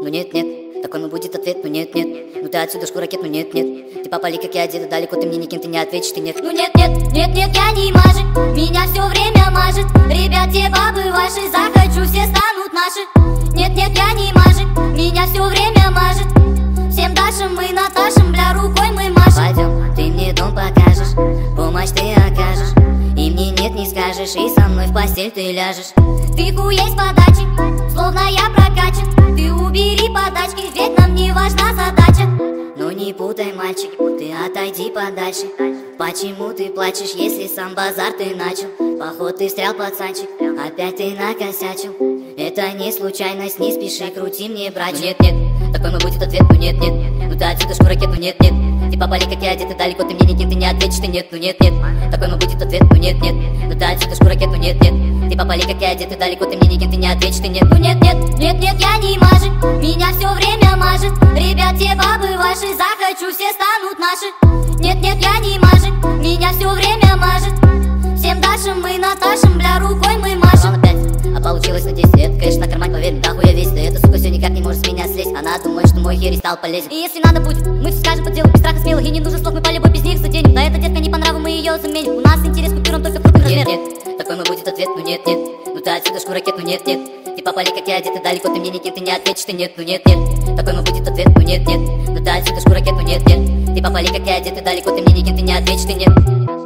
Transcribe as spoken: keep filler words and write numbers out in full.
ну нет, нет. Такой мой будет ответ, ну нет, нет. Ну ты отсюда шкура ракет, ну нет, нет. Ты попали, как я одета, далеко ты мне никем, ты не ответишь, ты нет. Ну нет, нет, нет, нет, я не мажет, меня все время мажет. Ребят, те бабы ваши, захочу, все станут наши. Нет, нет, я не мажет, меня все время мажет. Всем Дашам мы Наташам, бля, рукой мы машем. Пойдем, ты мне дом покажешь, помощь ты окажешь. И мне нет не скажешь, и со мной в постель ты ляжешь. Ты хуей с подачи, словно я прокачан. Ты убери подачки, ведь нам не важна задача. Ну не путай, мальчик, ты отойди подальше. Почему ты плачешь, если сам базар ты начал? Поход ты встрял, пацанчик, опять ты накосячил. Это не случайность, не спеши, крути мне, братчик. Ну нет, нет, такой мой будет ответ, ну нет, нет. Ну ты отсюда шкура ракет, ну нет, нет. Ты попали, как я одета, далеко ты мне никем, ты не ответишь, ты нет, ну нет, нет. Такой мой будет ответ, ну нет, нет. Ну ты отсюда шкура ракет, ну нет, нет. Ты попали, как я одета, далеко ты мне никем, ты не ответишь, ты нет. Ну нет, нет, нет, нет, я не мажет, меня все время мажет. Ребят, те бабы ваши, захочу, все станут наши. Нет, нет, я не мажет, меня все время мажет. Всем Дашам мы Наташам, бля, рукой мы машем. опять, а получилось на десять лет, конечно, карман, поверь, да хуя весь. Да эта сука все никак не может с меня слезть. Она думает, что мой херей стал полезен. И если надо будет, мы все скажем по делу, без страха смелых. И не нужен слов, мы по любой без них заденем. Да эта детка не по нраву, мы ее заменим. У нас интерес к купюрам только в крупных Нет, размерах. нет, такой мой будет ответ, ну нет, нет. Ну ты отсюда шкура ракет, ну нет, нет. Ты попали, как я одета, далеко ты мне никем, ты не ответишь, ты нет, ну нет, нет. Такой мой будет ответ, ну нет, нет. Ну ты отсюда шкура ракет, ну нет, нет. Ты попали, как я одета, далеко ты мне никем, ты не ответишь, ты нет.